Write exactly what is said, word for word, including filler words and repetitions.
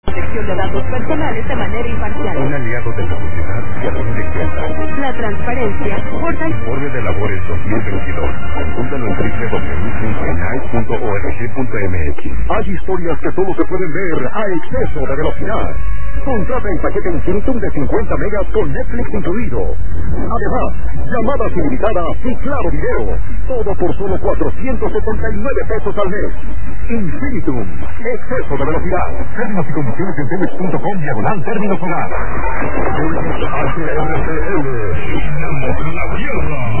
Protección de datos personales de manera imparcial. Un aliado de la sociedad que atiende cuentas. La transparencia. Portal. Informe de labores dos mil veintidós. Consúltalo en doble u doble u doble u punto enai punto org punto m x. Hay historias que solo se pueden ver a exceso de velocidad. Contrata el paquete Infinitum de cincuenta megas con Netflix incluido. Además, llamadas ilimitadas y claro video. Todo por solo cuatrocientos setenta y nueve pesos al mes. Infinitum. Exceso de velocidad. Términos y condiciones en telex punto com diagonal términos hogar. H R C L. La Tierra.